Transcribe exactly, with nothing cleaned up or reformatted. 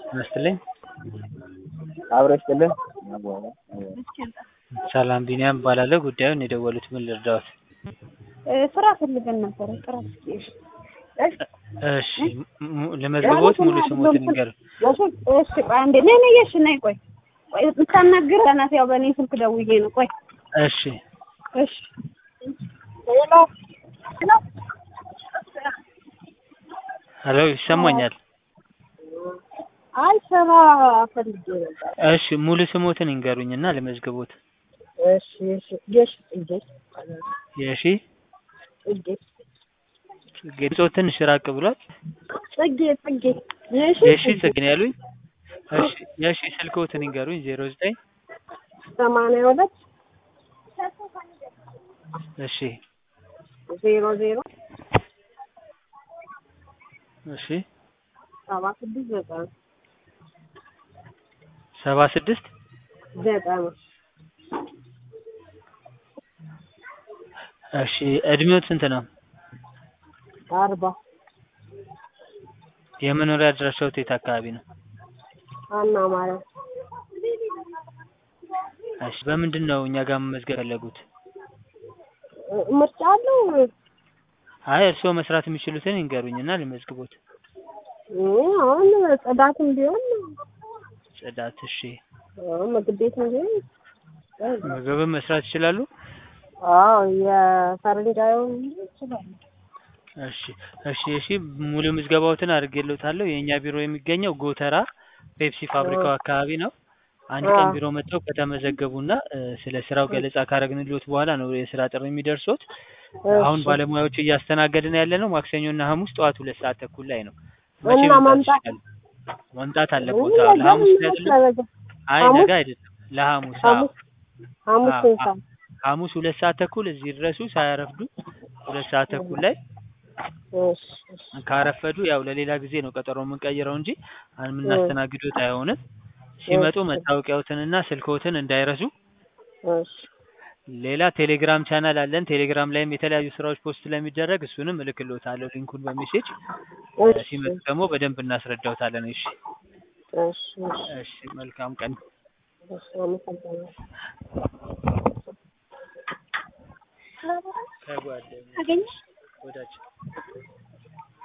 ይመስልኝ አብሮ ይስጥልን። ሰላም ቢኒያም እባላለሁ። ጉዳዩን የደወሉት ምን ልርዳዎት? ስራ ፈልገን ነበር። ጥራት እሺ ሙ- ለመዝግቦት ሙሉ ስሞትን ይንገሩ። እሺ ቆይ አንዴ ነይ ነይ እሺ ነይ ቆይ ቆይ የምታናግር ናት። ያው በእኔ ስልክ ደውዬ ነው። ቆይ እሺ እሺ ሄሎ ሄሎ ሄሎ ይሰማኛል። አይ ስራ ፈልጌ ነበር። እሺ ሙሉ ስሞትን ይንገሩኝና ለመዝግቦት። እሺ እሺ ጌሽ ጌሽ የሺ ጌሽ ጌጾ ትንሽ ራቅ ብሏል። ጽጌ ጽጌ የሺ የሺ ጽጌ ነው ያሉኝ። እሺ የሺ ስልክዎትን ይንገሩኝ። ዜሮ ዘጠኝ ሰማንያ ሁለት እሺ ዜሮ ዜሮ እሺ ሰባ ስድስት ዘጠና ሰባ ስድስት ዘጠና እሺ እድሜዎት ስንት ነው? አርባ የመኖሪያ አድራሻዎት የት አካባቢ ነው? አና ማርያም እሺ በምንድን ነው እኛ ጋር መመዝገብ የፈለጉት? ምርጫ አለው? አይ እርስዎ መስራት የሚችሉትን ይንገሩኝና ልመዝግቦት። አሁን ጽዳትም ቢሆን ጽዳት። እሺ ምግብ ቤትም ቢሆን ምግብም መስራት ይችላሉ? አዎ የፈረንጃዩን ይችላል። እሺ እሺ እሺ ሙሉ ምዝገባዎትን አድርጌልዎታለሁ። የእኛ ቢሮ የሚገኘው ጎተራ ፔፕሲ ፋብሪካው አካባቢ ነው። አንድ ቀን ቢሮ መጥተው ከተመዘገቡና ስለ ስራው ገለጻ ካረግንልዎት በኋላ ነው የስራ ጥሪ የሚደርሶት። አሁን ባለሙያዎች እያስተናገድን ያለነው ማክሰኞና ሐሙስ ጠዋት ሁለት ሰዓት ተኩል ላይ ነው። መቼ እና መምጣት ማምጣት ይችላሉ? መምጣት አለብዎት። አዎ ለሐሙስ አይደለም? አይ ነገ አይደለም፣ ለሐሙስ። አዎ ሐሙስ ሐሙስ አዎ፣ ሰዓት ሐሙስ ሁለት ሰዓት ተኩል እዚህ ድረሱ ሳያረፍዱ። ሁለት ሰዓት ተኩል ላይ እሺ ካረፈዱ ያው ለሌላ ጊዜ ነው ቀጠሮ የምንቀይረው እንጂ የምናስተናግዶት አይሆንም። ሲመጡ መታወቂያዎትንና ስልክዎትን እንዳይረሱ። እሺ ሌላ ቴሌግራም ቻናል አለን። ቴሌግራም ላይም የተለያዩ ስራዎች ፖስት ስለሚደረግ እሱንም እልክልዎታለሁ ሊንኩን በሜሴጅ። ሲመጡ ደግሞ በደንብ እናስረዳዎታለን። እሺ እሺ እሺ መልካም ቀን። እሺ አመሰግናለሁ። ከጓደኛ አገኘሽ ወዳጅ